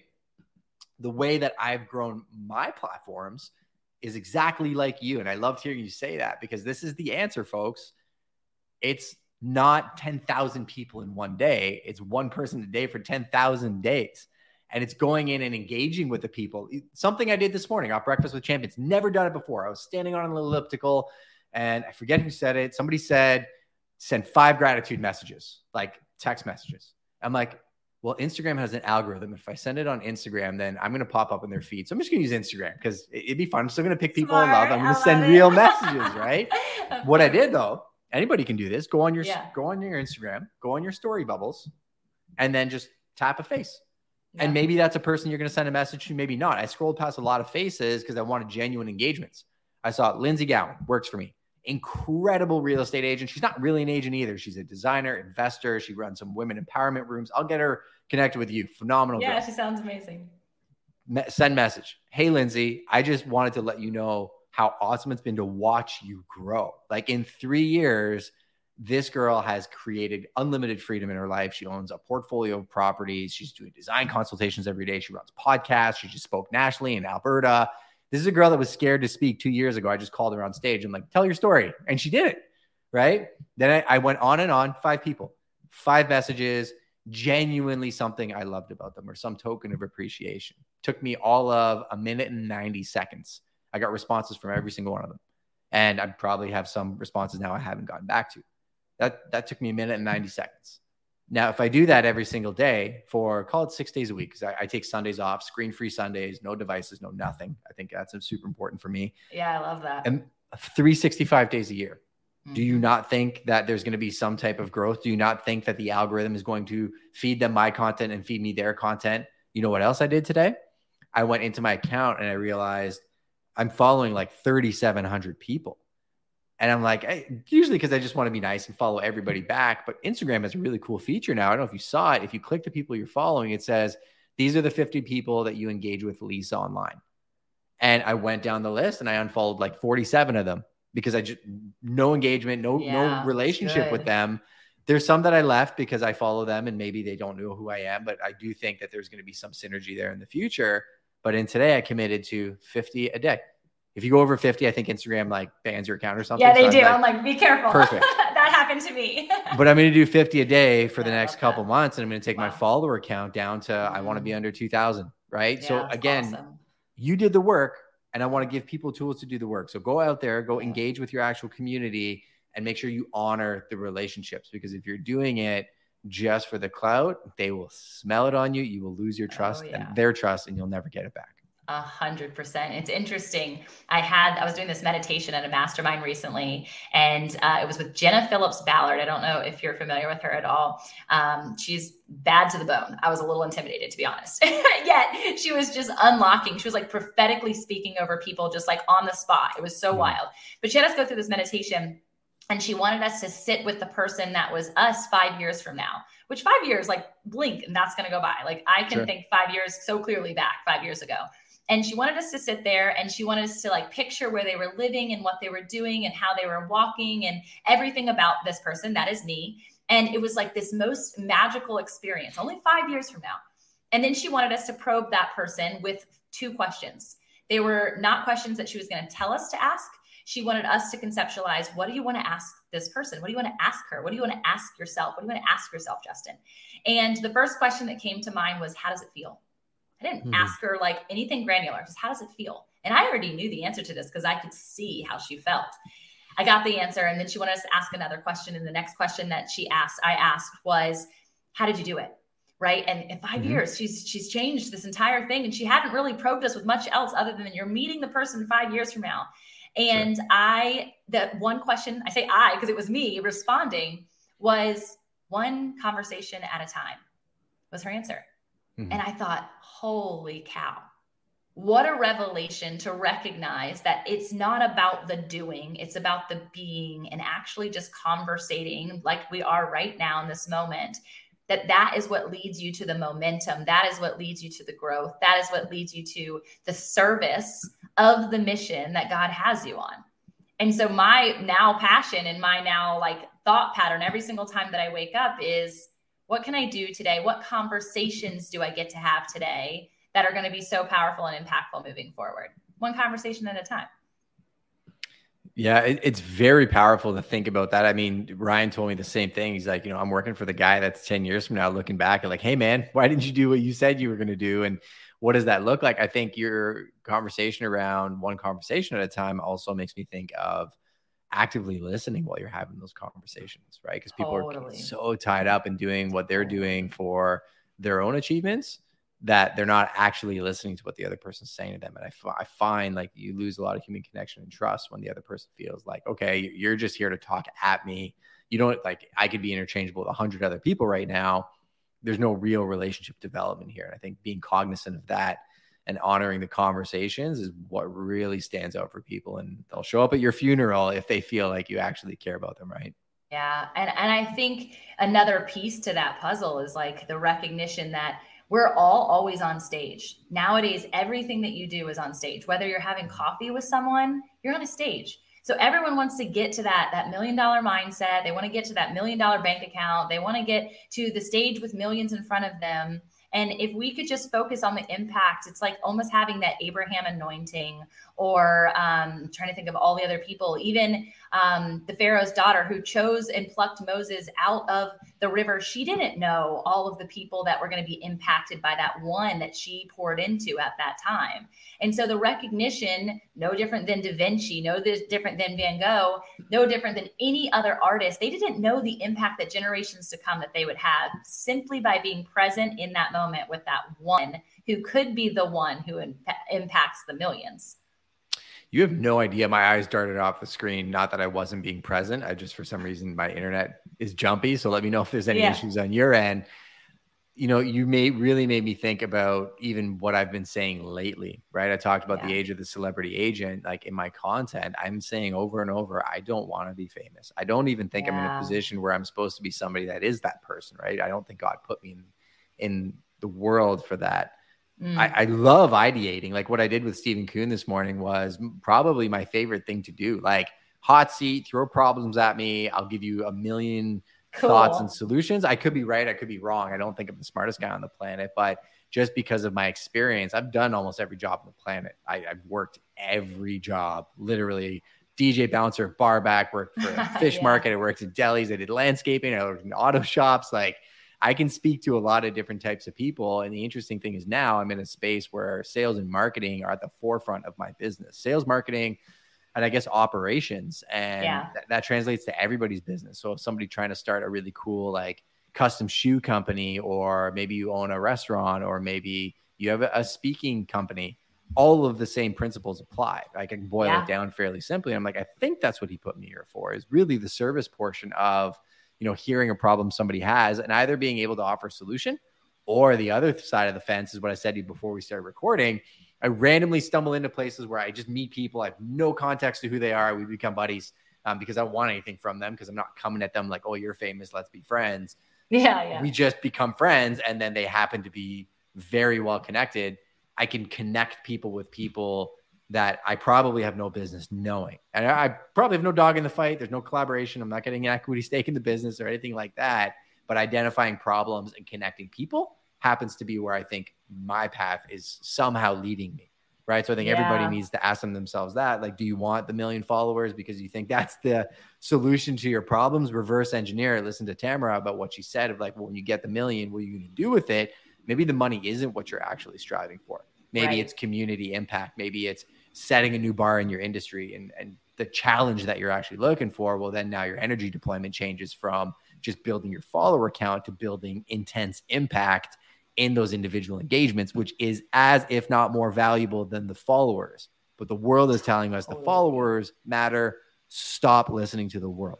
The way that I've grown my platforms is exactly like you. And I loved hearing you say that because this is the answer, folks. It's not 10,000 people in one day. It's one person a day for 10,000 days. And it's going in and engaging with the people. Something I did this morning off Breakfast with Champions. Never done it before. I was standing on an elliptical and I forget who said it. Somebody said, send 5 gratitude messages, like text messages. I'm like, well, Instagram has an algorithm. If I send it on Instagram, then I'm going to pop up in their feed. So I'm just going to use Instagram because it'd be fun. I'm still going to pick people I love. I'm going to send real messages, right? What I did though, anybody can do this. Go on your Instagram, go on your story bubbles, and then just tap a face. Yeah. And maybe that's a person you're going to send a message to, maybe not. I scrolled past a lot of faces because I wanted genuine engagements. I saw Lindsay Gowan, works for me. Incredible real estate agent. She's not really an agent either. She's a designer, investor. She runs some women empowerment rooms. I'll get her connected with you. Phenomenal. Yeah, girl. she sounds amazing. Send message. Hey, Lindsay, I just wanted to let you know how awesome it's been to watch you grow. Like in 3 years, this girl has created unlimited freedom in her life. She owns a portfolio of properties. She's doing design consultations every day. She runs podcasts. She just spoke nationally in Alberta. This is a girl that was scared to speak 2 years ago. I just called her on stage and like, tell your story. And she did it, right? Then I went on and on, 5 people, 5 messages, genuinely something I loved about them or some token of appreciation. Took me all of 1 minute and 90 seconds. I got responses from every single one of them. And I probably have some responses now I haven't gotten back to. That took me 1 minute and 90 seconds. Now, if I do that every single day for, call it 6 days a week, because I take Sundays off, screen-free Sundays, no devices, no nothing. I think that's super important for me. Yeah, I love that. And 365 days a year. Mm-hmm. Do you not think that there's going to be some type of growth? Do you not think that the algorithm is going to feed them my content and feed me their content? You know what else I did today? I went into my account and I realized I'm following like 3,700 people. And I'm like, usually because I just want to be nice and follow everybody back. But Instagram has a really cool feature now. I don't know if you saw it. If you click the people you're following, it says these are the 50 people that you engage with Lisa online. And I went down the list and I unfollowed like 47 of them because I just, no engagement, no relationship with them. There's some that I left because I follow them and maybe they don't know who I am, but I do think that there's going to be some synergy there in the future. But in today, I committed to 50 a day. If you go over 50, I think Instagram like bans your account or something. Yeah, they do. I'm like, be careful. Perfect. That happened to me. But I'm going to do 50 a day for the next couple months. And I'm going to take my follower count down to, I want to be under 2,000, right? Yeah, so again, awesome. You did the work and I want to give people tools to do the work. So go out there, go engage with your actual community and make sure you honor the relationships, because if you're doing it just for the clout, they will smell it on you. You will lose your trust and their trust, and you'll never get it back. 100%. It's interesting. I was doing this meditation at a mastermind recently, and it was with Jenna Phillips Ballard. I don't know if you're familiar with her at all. She's bad to the bone. I was a little intimidated, to be honest. Yet she was just unlocking. She was like prophetically speaking over people just like on the spot. It was so wild. But she had us go through this meditation, and she wanted us to sit with the person that was us 5 years from now, which 5 years, like blink, and that's going to go by. Like I can think 5 years so clearly back 5 years ago. And she wanted us to sit there, and she wanted us to like picture where they were living and what they were doing and how they were walking and everything about this person. That is me. And it was like this most magical experience, only 5 years from now. And then she wanted us to probe that person with 2 questions. They were not questions that she was going to tell us to ask. She wanted us to conceptualize, what do you want to ask this person? What do you want to ask her? What do you want to ask yourself? What do you want to ask yourself, Justin? And the first question that came to mind was, how does it feel? I didn't ask her like anything granular, just how does it feel? And I already knew the answer to this because I could see how she felt. I got the answer. And then she wanted us to ask another question. And the next question that I asked was, how did you do it? Right. And in 5 years, she's changed this entire thing. And she hadn't really probed us with much else other than you're meeting the person 5 years from now. And that one question, I say I, because it was me responding, was one conversation at a time was her answer. And I thought, holy cow, what a revelation to recognize that it's not about the doing, it's about the being and actually just conversating like we are right now in this moment. That is what leads you to the momentum. That is what leads you to the growth. That is what leads you to the service of the mission that God has you on. And so my now passion and my now like thought pattern every single time that I wake up is, what can I do today? What conversations do I get to have today that are going to be so powerful and impactful moving forward? One conversation at a time. Yeah, it's very powerful to think about that. I mean, Ryan told me the same thing. He's like, I'm working for the guy that's 10 years from now looking back and like, hey, man, why didn't you do what you said you were going to do? And what does that look like? I think your conversation around one conversation at a time also makes me think of actively listening while you're having those conversations, right? Because people are so tied up in doing what they're doing for their own achievements that they're not actually listening to what the other person's saying to them. And I find like you lose a lot of human connection and trust when the other person feels like, okay, you're just here to talk at me. You don't like, I could be interchangeable with 100 other people right now. There's no real relationship development here. And I think being cognizant of that and honoring the conversations is what really stands out for people. And they'll show up at your funeral if they feel like you actually care about them, right? Yeah. And I think another piece to that puzzle is like the recognition that we're all always on stage. Nowadays, everything that you do is on stage. Whether you're having coffee with someone, you're on a stage. So everyone wants to get to that $1 million mindset. They want to get to that $1 million bank account. They want to get to the stage with millions in front of them. And if we could just focus on the impact, it's like almost having that Abraham anointing, or trying to think of all the other people, even the Pharaoh's daughter who chose and plucked Moses out of the river. She didn't know all of the people that were going to be impacted by that one that she poured into at that time. And so the recognition, no different than Da Vinci, no different than Van Gogh, no different than any other artist. They didn't know the impact that generations to come that they would have simply by being present in that moment with that one who could be the one who impacts the millions. You have no idea. My eyes darted off the screen. Not that I wasn't being present. I just, for some reason, my internet is jumpy. So let me know if there's any issues on your end. You really made me think about even what I've been saying lately, right? I talked about the age of the celebrity agent. Like in my content, I'm saying over and over, I don't want to be famous. I don't even think I'm in a position where I'm supposed to be somebody that is that person, right? I don't think God put me in the world for that. I love ideating. Like what I did with Stephen Kuhn this morning was probably my favorite thing to do. Like hot seat, throw problems at me. I'll give you a million thoughts and solutions. I could be right. I could be wrong. I don't think I'm the smartest guy on the planet, but just because of my experience, I've done almost every job on the planet. I've worked every job, literally. DJ bouncer, bar back, worked for a fish market. I worked at delis. I did landscaping. I worked in auto shops. Like I can speak to a lot of different types of people. And the interesting thing is now I'm in a space where sales and marketing are at the forefront of my business. Sales, marketing, and I guess operations. And that translates to everybody's business. So if somebody trying to start a really cool, like custom shoe company, or maybe you own a restaurant, or maybe you have a speaking company, all of the same principles apply. I can boil it down fairly simply. I'm like, I think that's what he put me here for, is really the service portion of, hearing a problem somebody has and either being able to offer a solution, or the other side of the fence is what I said to you before we started recording. I randomly stumble into places where I just meet people. I have no context to who they are. We become buddies because I don't want anything from them, because I'm not coming at them like, oh, you're famous, let's be friends. Yeah. We just become friends, and then they happen to be very well connected. I can connect people with people that I probably have no business knowing. And I probably have no dog in the fight. There's no collaboration. I'm not getting an equity stake in the business or anything like that. But identifying problems and connecting people happens to be where I think my path is somehow leading me, right? So I think everybody needs to ask themselves that, like, do you want the 1 million followers because you think that's the solution to your problems? Reverse engineer. Listen to Tamara about what she said of like, well, when you get the 1 million, what are you going to do with it? Maybe the money isn't what you're actually striving for. Maybe it's community impact. Maybe it's setting a new bar in your industry, and the challenge that you're actually looking for. Well, then now your energy deployment changes from just building your follower count to building intense impact in those individual engagements, which is as if not more valuable than the followers. But the world is telling us the followers matter. Stop listening to the world.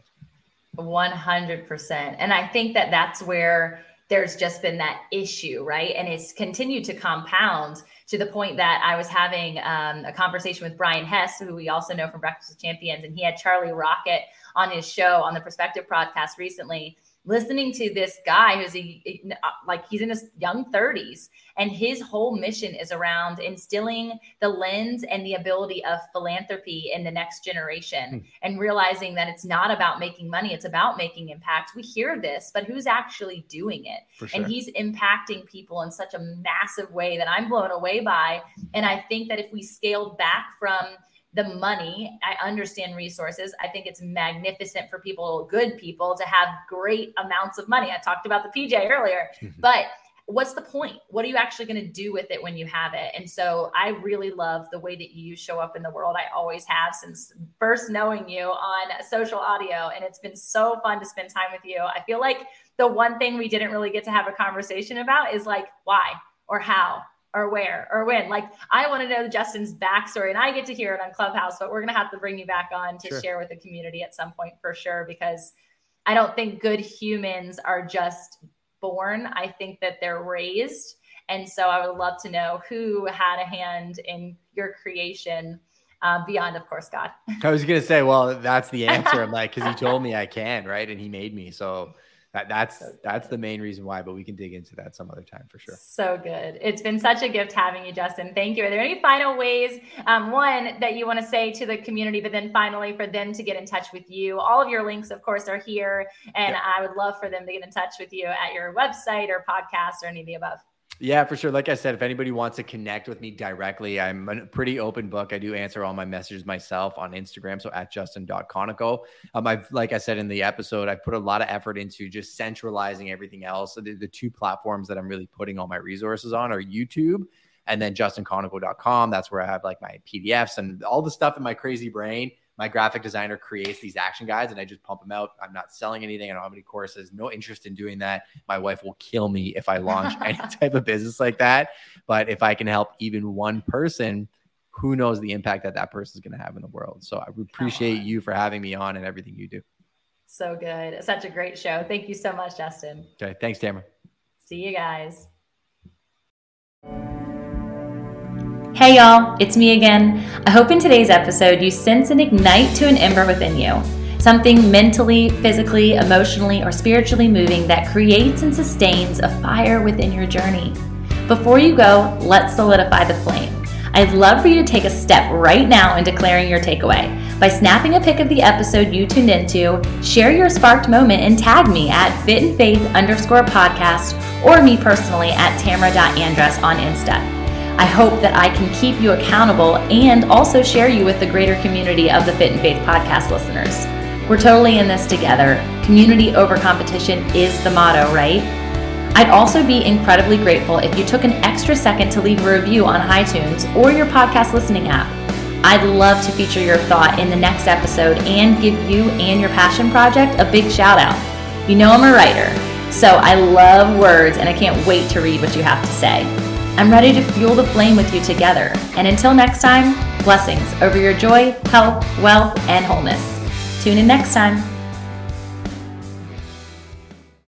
100%. And I think that that's where there's just been that issue, right? And it's continued to compound to the point that I was having a conversation with Brian Hess, who we also know from Breakfast with Champions, and he had Charlie Rocket on his show on the Perspective podcast recently, listening to this guy who's he's in his young 30s, and his whole mission is around instilling the lens and the ability of philanthropy in the next generation, and realizing that it's not about making money, it's about making impact. We hear this, but who's actually doing it? For sure. And he's impacting people in such a massive way that I'm blown away by. And I think that if we scaled back from the money, I understand resources. I think it's magnificent for people, good people, to have great amounts of money. I talked about the PJ earlier, but what's the point? What are you actually going to do with it when you have it? And so I really love the way that you show up in the world. I always have since first knowing you on social audio. And it's been so fun to spend time with you. I feel like the one thing we didn't really get to have a conversation about is like why or how or where or when. Like, I want to know Justin's backstory, and I get to hear it on Clubhouse, but we're going to have to bring you back on to share with the community at some point for sure, because I don't think good humans are just born. I think that they're raised. And so I would love to know who had a hand in your creation beyond, of course, God. I was going to say, well, that's the answer. I'm like, because he told me I can, right? And he made me. So that's the main reason why, but we can dig into that some other time for sure. So good. It's been such a gift having you, Justin. Thank you. Are there any final ways, one, that you want to say to the community, but then finally for them to get in touch with you? All of your links, of course, are here. And I would love for them to get in touch with you at your website or podcast or any of the above. Yeah, for sure. Like I said, if anybody wants to connect with me directly, I'm a pretty open book. I do answer all my messages myself on Instagram. So at justin.conoco. Like I said in the episode, I put a lot of effort into just centralizing everything else. So the two platforms that I'm really putting all my resources on are YouTube and then justinconoco.com. That's where I have like my PDFs and all the stuff in my crazy brain. My graphic designer creates these action guides and I just pump them out. I'm not selling anything. I don't have any courses, no interest in doing that. My wife will kill me if I launch any type of business like that. But if I can help even one person, who knows the impact that person is going to have in the world. So I appreciate you for having me on and everything you do. So good. Such a great show. Thank you so much, Justin. Okay. Thanks, Tamara. See you guys. Hey y'all, it's me again. I hope in today's episode you sense an ignite to an ember within you. Something mentally, physically, emotionally, or spiritually moving that creates and sustains a fire within your journey. Before you go, let's solidify the flame. I'd love for you to take a step right now in declaring your takeaway. By snapping a pic of the episode you tuned into, share your sparked moment and tag me at fitandfaith_podcast or me personally at tamara.andress on Insta. I hope that I can keep you accountable and also share you with the greater community of the Fit and Faith podcast listeners. We're totally in this together. Community over competition is the motto, right? I'd also be incredibly grateful if you took an extra second to leave a review on iTunes or your podcast listening app. I'd love to feature your thought in the next episode and give you and your passion project a big shout out. You know I'm a writer, so I love words and I can't wait to read what you have to say. I'm ready to fuel the flame with you together. And until next time, blessings over your joy, health, wealth, and wholeness. Tune in next time.